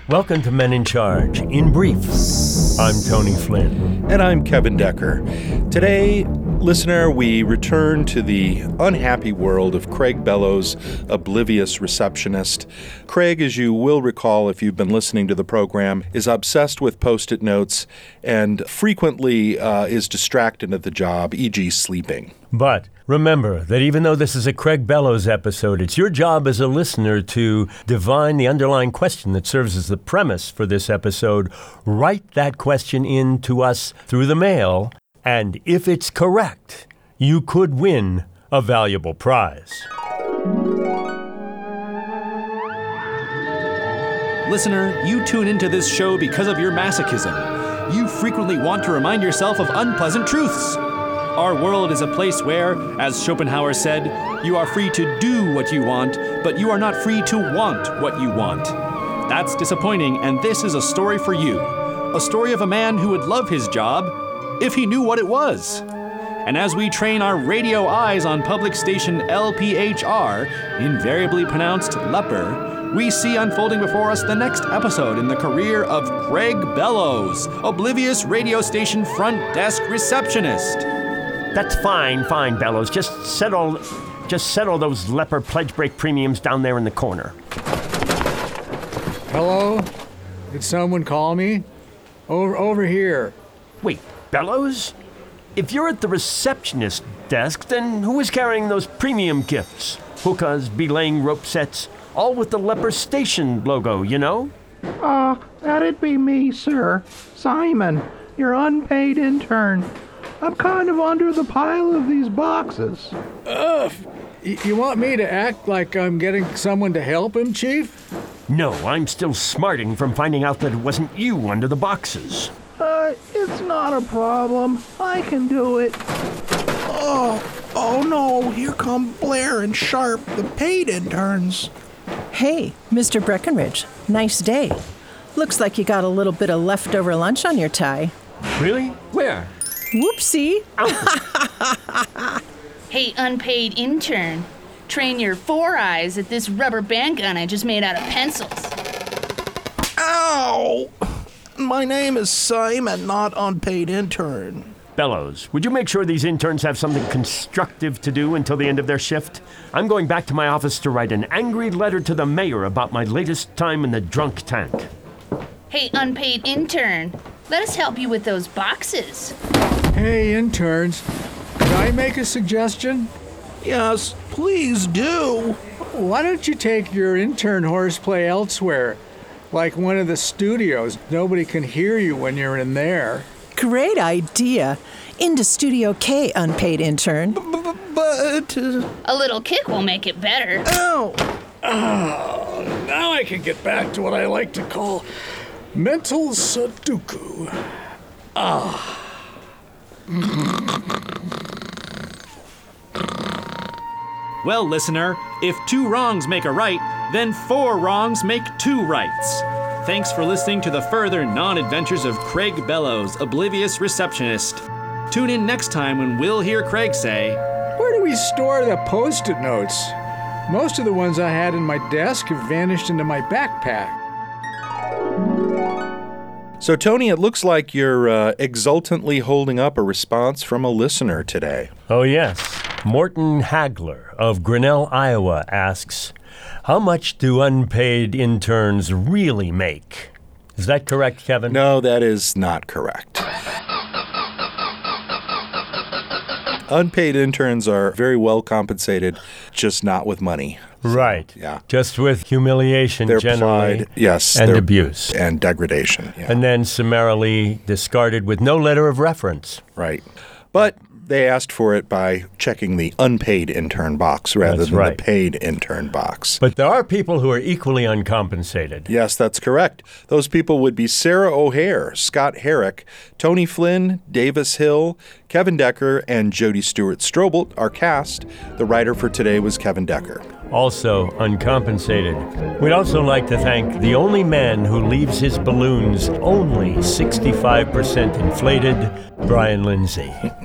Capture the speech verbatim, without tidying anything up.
Welcome to Men in Charge. In brief, I'm Tony Flynn. And I'm Kevin Decker. Today, listener, we return to the unhappy world of Craig Bellows, oblivious receptionist. Craig, as you will recall if you've been listening to the program, is obsessed with Post-it notes and frequently uh, is distracted at the job, for example sleeping. But remember that even though this is a Craig Bellows episode, it's your job as a listener to divine the underlying question that serves as the premise for this episode. Write that question in to us through the mail, and if it's correct, you could win a valuable prize. Listener, you tune into this show because of your masochism. You frequently want to remind yourself of unpleasant truths. Our world is a place where, as Schopenhauer said, you are free to do what you want, but you are not free to want what you want. That's disappointing, and this is a story for you. A story of a man who would love his job if he knew what it was. And as we train our radio eyes on public station L P H R, invariably pronounced leper, we see unfolding before us the next episode in the career of Craig Bellows, oblivious radio station front desk receptionist. That's fine, fine, Bellows. Just settle, just settle those leper pledge break premiums down there in the corner. Hello? Did someone call me? Over, over here. Wait, Bellows? If you're at the receptionist desk, then who is carrying those premium gifts? Hookahs, belaying rope sets, all with the leper station logo, you know? Ah, uh, that'd be me, sir. Simon, your unpaid intern. I'm kind of under the pile of these boxes. Ugh. Y- you want me to act like I'm getting someone to help him, Chief? No, I'm still smarting from finding out that it wasn't you under the boxes. Uh, it's not a problem. I can do it. Oh, oh no, here come Blair and Sharp, the paid interns. Hey, Mister Breckenridge, nice day. Looks like you got a little bit of leftover lunch on your tie. Really? Where? Whoopsie. Hey, unpaid intern. Train your four eyes at this rubber band gun I just made out of pencils. Ow! My name is Simon, not unpaid intern. Bellows, would you make sure these interns have something constructive to do until the end of their shift? I'm going back to my office to write an angry letter to the mayor about my latest time in the drunk tank. Hey, unpaid intern. Let us help you with those boxes. Hey, interns. Could I make a suggestion? Yes, please do. Why don't you take your intern horseplay elsewhere? Like one of the studios. Nobody can hear you when you're in there. Great idea. Into Studio K, unpaid intern. But... Uh... A little kick will make it better. Ow! Oh, now I can get back to what I like to call mental Sudoku. Ah. Well, listener, if two wrongs make a right, then four wrongs make two rights. Thanks for listening to the further non-adventures of Craig Bellows, oblivious receptionist. Tune in next time when we'll hear Craig say, Where do we store the Post-it notes? Most of the ones I had in my desk have vanished into my backpack. So, Tony, it looks like you're uh, exultantly holding up a response from a listener today. Oh, yes. Morton Hagler of Grinnell, Iowa asks, how much do unpaid interns really make? Is that correct, Kevin? No, that is not correct. Unpaid interns are very well compensated, just not with money. So, right. Yeah. Just with humiliation they're generally. Plied, yes, and abuse. And degradation. Yeah. And then summarily discarded with no letter of reference. Right. But they asked for it by checking the unpaid intern box rather That's than right. the paid intern box. But there are people who are equally uncompensated. Yes, that's correct. Those people would be Sarah O'Hare, Scott Herrick, Tony Flynn, Davis Hill, Kevin Decker, and Jody Stewart-Strobel, our cast. The writer for today was Kevin Decker. Also uncompensated. We'd also like to thank the only man who leaves his balloons only sixty-five percent inflated, Brian Lindsay.